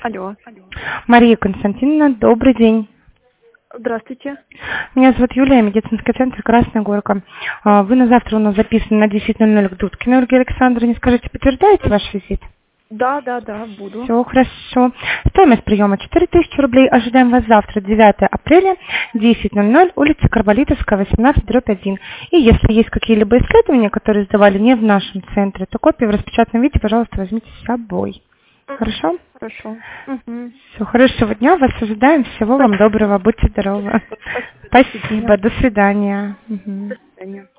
Алло. Мария Константиновна, добрый день. Здравствуйте. Меня зовут Юлия, медицинский центр «Красная Горка». Вы на завтра у нас записаны на 10:00 к Дудкиной Ольге Александровне. Скажите, подтверждаете ваш визит? Да, буду. Все хорошо. Стоимость приема 4000 рублей. Ожидаем вас завтра, 9 апреля, 10:00, улица Карболитовская, 18/1. И если есть какие-либо исследования, которые сдавали не в нашем центре, то копии в распечатанном виде, пожалуйста, возьмите с собой. Хорошо? Хорошо. Угу. Все, хорошего дня, вас ожидаем. Всего вам доброго, будьте здоровы. Спасибо. Спасибо, до свидания. Мгм. До свидания.